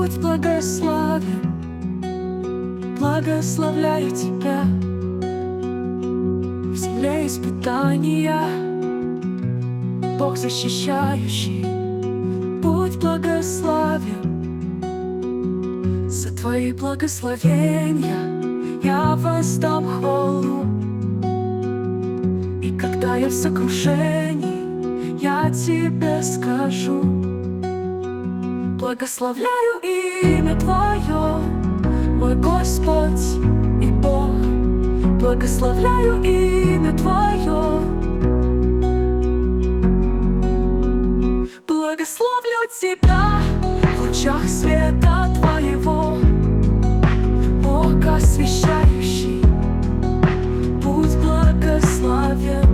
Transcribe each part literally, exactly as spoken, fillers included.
Будь благословен, благословляю тебя. В земле испытания Бог защищающий. Будь благословен, за твои благословения я воздам хвалу. И когда я в сокрушении, я тебе скажу: благословляю имя Твое, мой Господь и Бог. Благословляю имя Твое. Благословлю Тебя в лучах света Твоего, Бог освящающий. Будь благословен.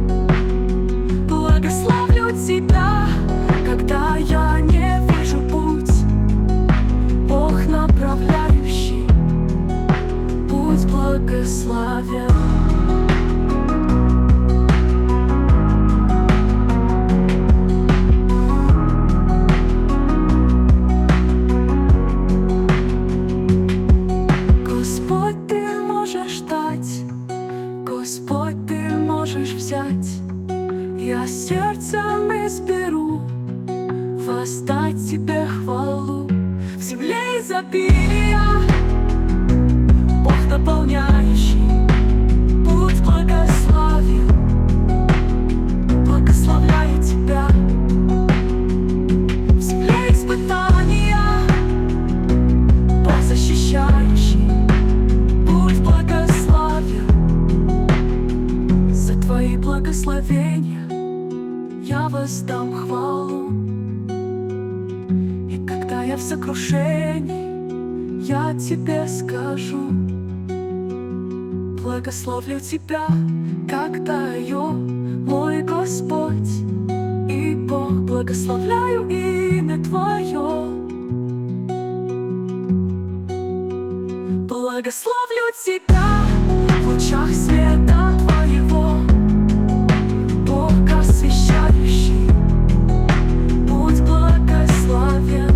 Благословлю Тебя, когда я не вижу путь, Бог направляющий. Будь благословен. Господь, Ты можешь дать, Господь, Ты можешь взять. Я сердцем изберу воздать Тебе хвалу. В земле изобилия Бог наполняющий. Будь благословен. Благословляю Тебя. В земле испытания Бог защищающий. Будь благословен. За Твои благословения я воздам хвалу. И когда я в сокрушении, я тебе скажу: благословлю Тебя, когда я, мой Господь и Бог. Благословляю имя Твое. Благословлю Тебя в лучах света Твоего, Бог освящающий. Будь благословен.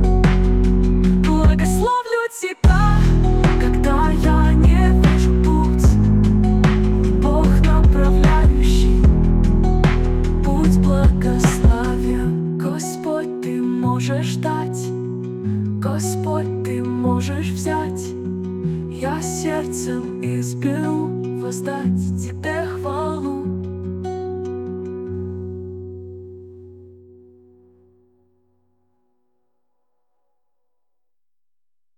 Благословлю Тебя, когда я не вижу путь, Бог направляющий. Будь благословен. Господь, Ты можешь дать, Господь, Ты можешь взять. Я сердцем изберу воздать Тебе хвалу.